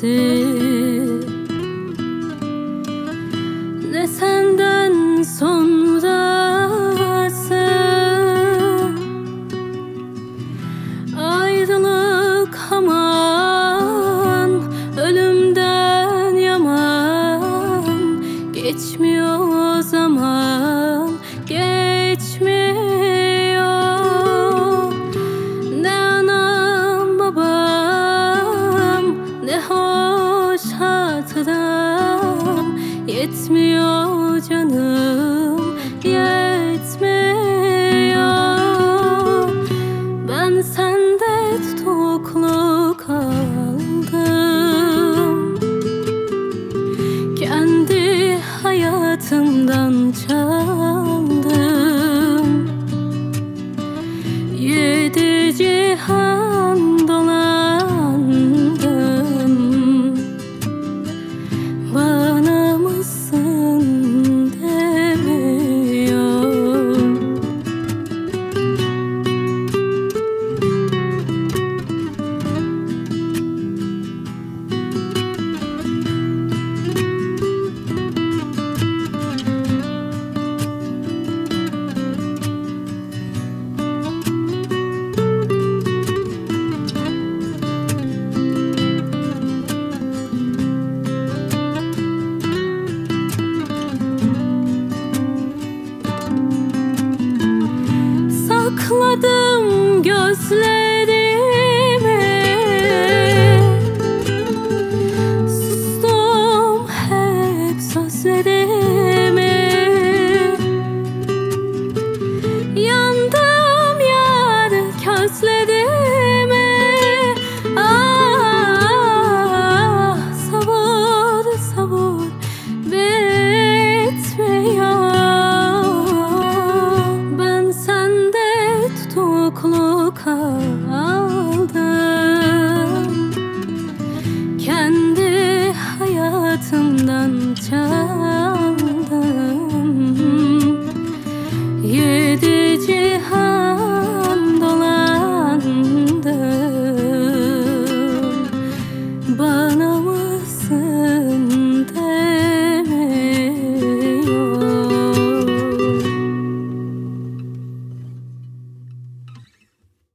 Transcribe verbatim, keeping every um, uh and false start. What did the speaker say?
sensin, ne senden sonrası. Ayrılık aman, ölümden yaman, geçmiyor zaman, geçmiyor. Ne anam babam, ne hoş hatıram, yetmiyor canım, yetmiyor. Ben sende tutuklu kaldım, kendi hayatımdan çaldım. Yedi cihan dolandım, bana mısın demiyor. Sakladım gözlerimi, sustum hep sözlerimi. Yandım yar közlerime. Ah, savur savur bitmiyor. Ben sende tutuklu kaldım, kendi hayatımdan çaldım. Yedi cihan dolandım,